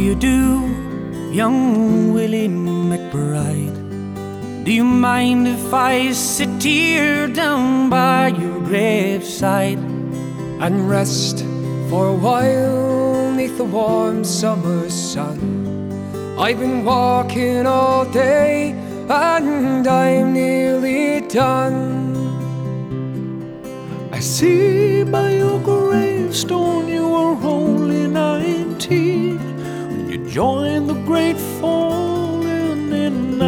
you do, young Willie McBride? Do you mind if I sit here down by your graveside and rest for a while neath the warm summer sun? I've been walking all day and I'm nearly done. I see by your gravestone you were only 19 when you joined the Great Falling in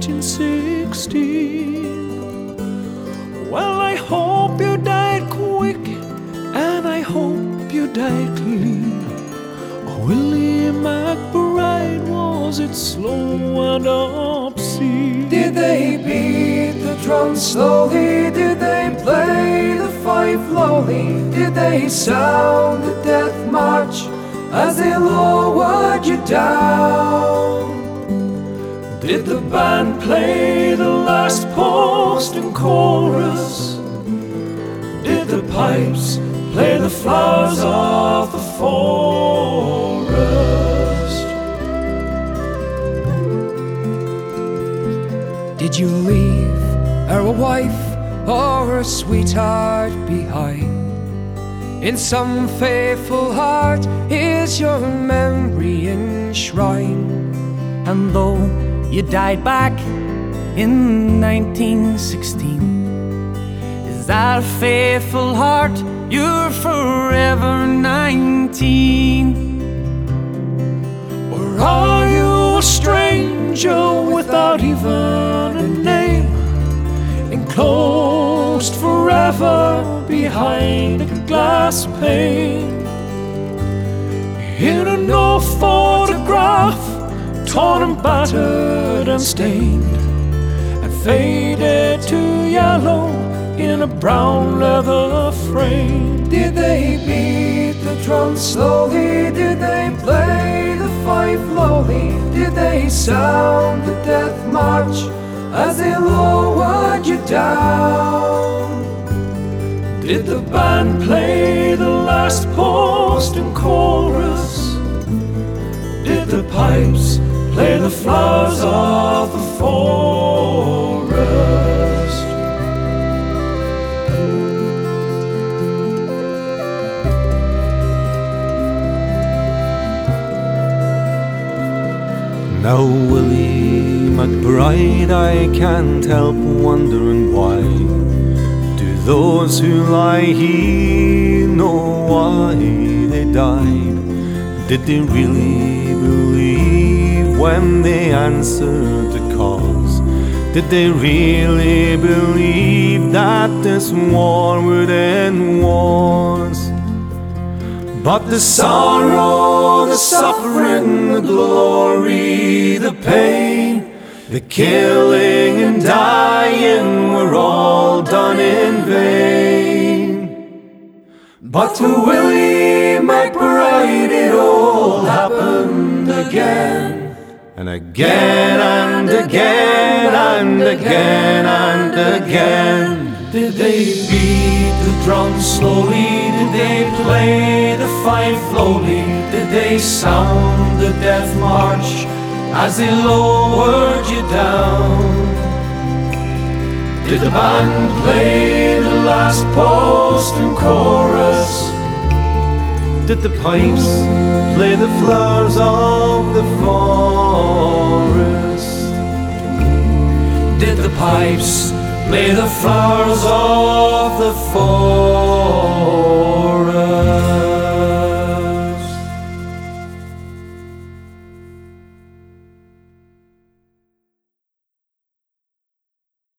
1916. Well, I hope you died quick and I hope you died clean. Willie McBride, was it slow and obscene? Did they beat the drum slowly? Did they play the fife lowly? Did they sound the death march as they lowered you down? Did the band play the last post and chorus? Did the pipes play the flowers of the forest? Did you leave her a wife or a sweetheart behind? In some faithful heart is your memory enshrined. And though you died back in 1916, is that a faithful heart? You're forever 19. Or are you a stranger without even a name, enclosed forever behind a glass pane, in an old photograph, torn and battered and stained, and faded to yellow in a brown leather frame? Did they beat the drum slowly? Did they play the fife lowly? Did they sound the death march as they lowered you down? Did the band play the last post and chorus? Did the pipes play the flowers of the forest? Now, Willie McBride, I can't help wondering why do those who lie here know why they died? Did they really believe when they answered the calls? Did they really believe that this war would end wars? But the sorrow, the suffering, the glory, the pain, the killing and dying were all done in vain. But to Willie McBride it all happened again, and again and again and again and again. Did they beat the drum slowly? Did they play the fife lowly? Did they sound the death march as they lowered you down? Did the band play the last post and chorus? Did the pipes play the flowers of the forest? Did the pipes play the flowers of the forest?